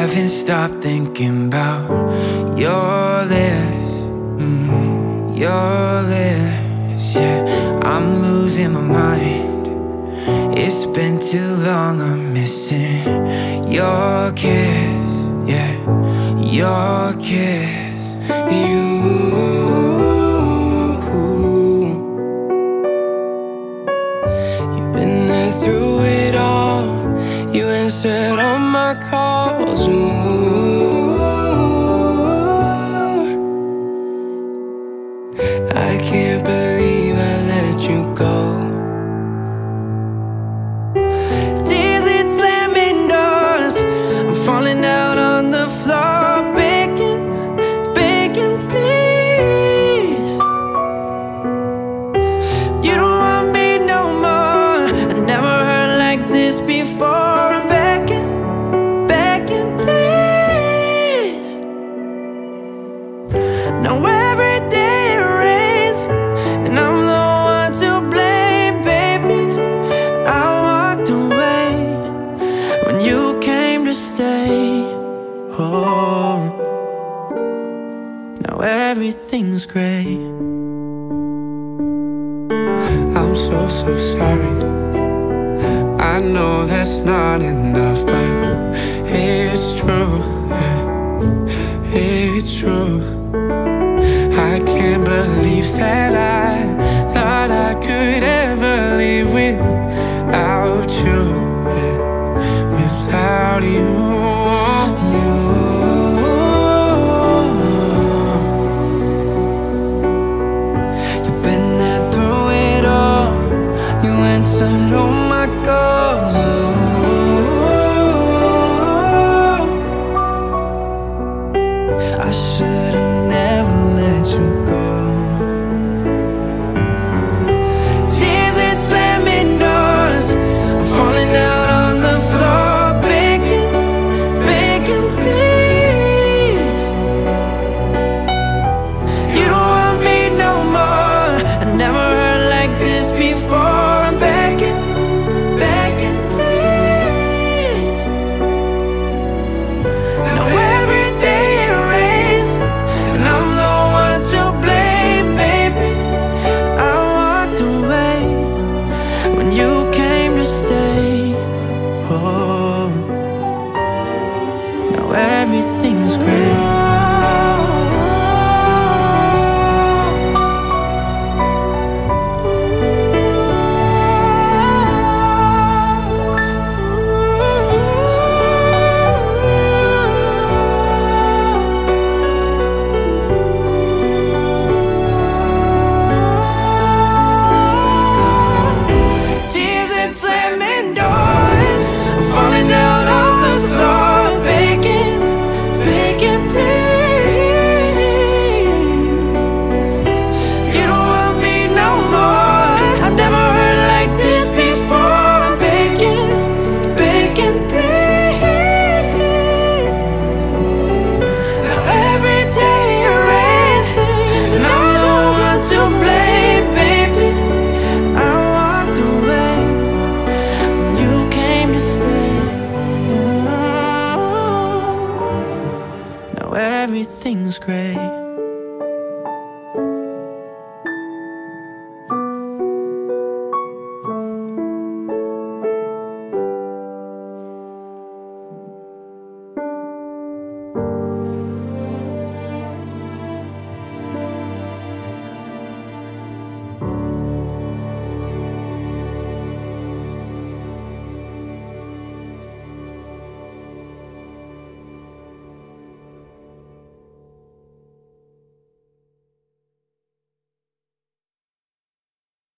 haven't stopped thinking about your lips, your lips, yeah. I'm losing my mind. It's been too long, I'm missing your kiss, yeah, your kiss. You've been there through it all. You answered all my calls. I can't believe I let you go. Tears, it's slamming doors. I'm falling out on the floor, begging, begging, please. You don't want me no more. I never heard like this before. I'm begging, begging, please. Now every day it rains, and I'm the one to blame, baby. I walked away when you came to stay. Oh, now everything's great. I'm so sorry. I know that's not enough, but it's true, yeah, it's true. I can't believe that I thought I could ever live without you, yeah, without you. You've been there through it all. You answered all my calls. I should've never let you go. Tears, it's slamming doors. I'm falling out on the floor, begging, begging, please. You don't want me no more. I never heard like this before. I'm begging, begging, please. Now every day it rains, and I'm the one to blame, baby. I walked away when you came to stay. Oh, now everything's great. Tears, it's slamming doors. I'm falling out on the floor, begging, begging, please. You don't want me no more. I've never heard like this before. I'm begging, begging, please. Now every day it rains, and I'm the one to blame, baby. I walked away when you came to stay. Now everything's great.